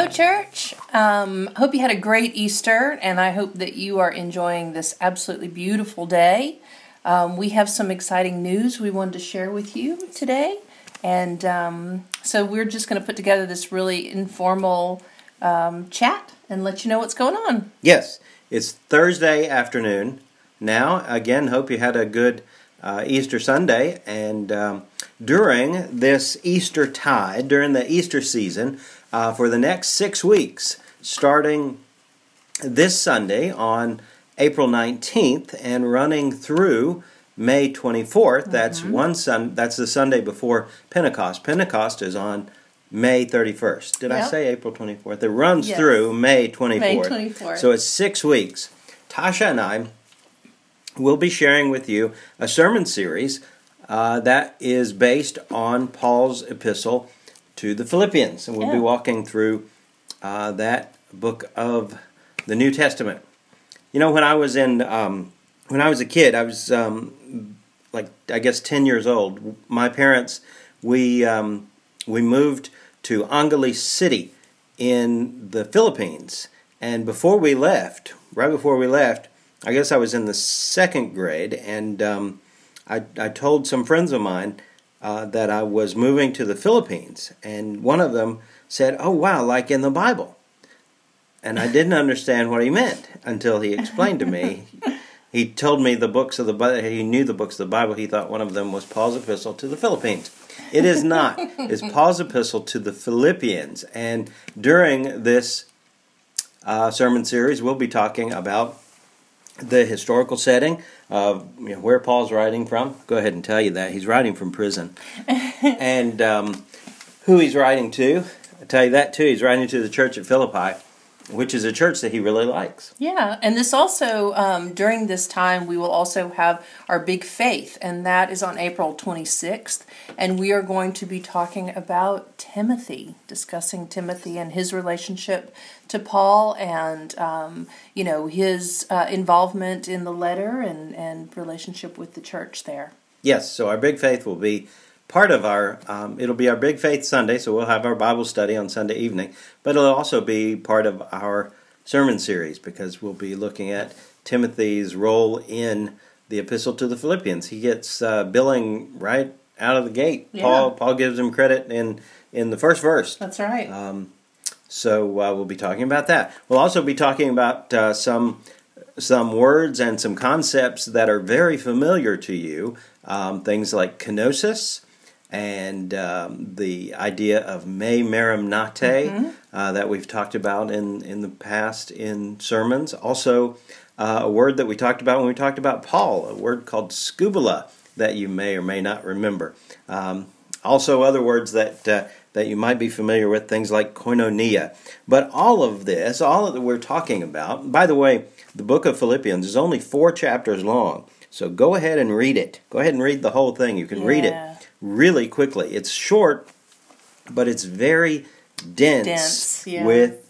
Hello, church. Hope you had a great Easter, and I hope that you are enjoying this absolutely beautiful day. We have some exciting news we wanted to share with you today, and so we're just going to put together this really informal chat and let you know what's going on. Yes, it's Thursday afternoon now. Again, hope you had a good Easter Sunday, and during this Easter tide, during the Easter season, for the next 6 weeks, starting this Sunday on April 19th and running through May 24th. That's That's the Sunday before Pentecost. Pentecost is on May 31st. Did I say April 24th? It runs through May 24th. May 24th. So it's 6 weeks. Tasha and I will be sharing with you a sermon series that is based on Paul's epistle to the Philippians, and we'll be walking through that book of the New Testament. You know, when I was a kid, I was I guess 10 years old. My parents, we moved to Angeles City in the Philippines, and right before we left, I guess I was in the second grade, and I told some friends of mine that I was moving to the Philippines, and one of them said, "Oh wow, like in the Bible." And I didn't understand what he meant until he explained to me. He told me the books of the Bible. He knew the books of the Bible. He thought one of them was Paul's epistle to the Philippines. It is not. It's Paul's epistle to the Philippians. And during this sermon series, we'll be talking about the historical setting of where Paul's writing from. Go ahead and tell you that. He's writing from prison. And who he's writing to. I'll tell you that too. He's writing to the church at Philippi, which is a church that he really likes. Yeah, and this also, during this time, we will also have our Big Faith, and that is on April 26th, and we are going to be talking about Timothy, discussing Timothy and his relationship to Paul, and, his involvement in the letter and relationship with the church there. Yes, so our Big Faith will be part of our, it'll be our Big Faith Sunday, so we'll have our Bible study on Sunday evening, but it'll also be part of our sermon series because we'll be looking at Timothy's role in the epistle to the Philippians. He gets billing right out of the gate. Yeah. Paul gives him credit in the first verse. That's right. So we'll be talking about that. We'll also be talking about some words and some concepts that are very familiar to you, things like kenosis, and the idea of me merimnate that we've talked about in the past in sermons. Also, a word that we talked about when we talked about Paul, a word called skubala that you may or may not remember. Also, other words that you might be familiar with, things like koinonia. But all that we're talking about, by the way, the book of Philippians is only 4 chapters long. So go ahead and read it. Go ahead and read the whole thing. You can read it really quickly. It's short, but it's very dense with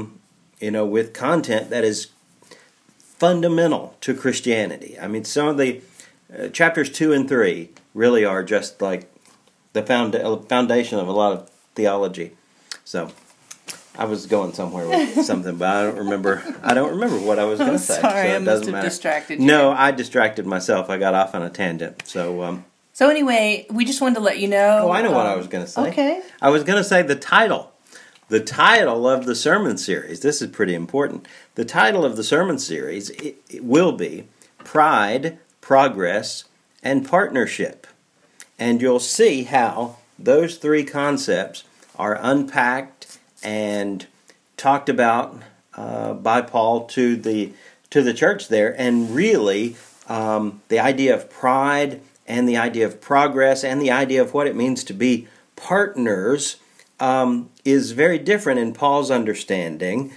with content that is fundamental to Christianity. I mean, some of the chapters 2 and 3 really are just like the foundation of a lot of theology. So I was going somewhere with something, but I don't remember what I was going to say. Sorry, so I must have distracted you. No, I distracted myself. I got off on a tangent. So anyway, we just wanted to let you know. Oh, I know what I was going to say. Okay. I was going to say the title. The title of the sermon series. This is pretty important. The title of the sermon series it will be Pride, Progress, and Partnership. And you'll see how those 3 concepts are unpacked and talked about by Paul to the church there, and really the idea of pride and the idea of progress and the idea of what it means to be partners is very different in Paul's understanding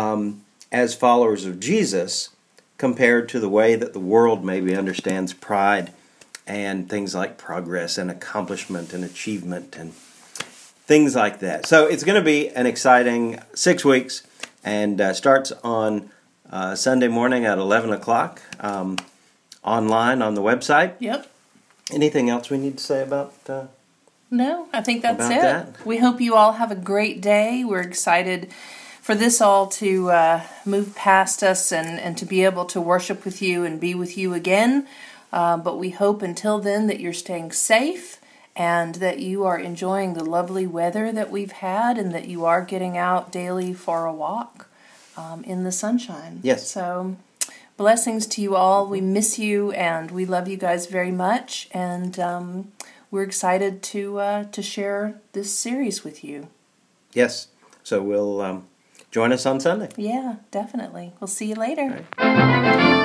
as followers of Jesus compared to the way that the world maybe understands pride and things like progress and accomplishment and achievement and things like that. So it's going to be an exciting 6 weeks, and starts on Sunday morning at 11 o'clock online on the website. Yep. Anything else we need to say about No, I think that's About it. that? We hope you all have a great day. We're excited for this all to move past us and to be able to worship with you and be with you again. But we hope until then that you're staying safe and that you are enjoying the lovely weather that we've had and that you are getting out daily for a walk in the sunshine. Yes. So blessings to you all. We miss you and we love you guys very much. And we're excited to share this series with you. Yes. So we'll join us on Sunday. Yeah, definitely. We'll see you later. All right.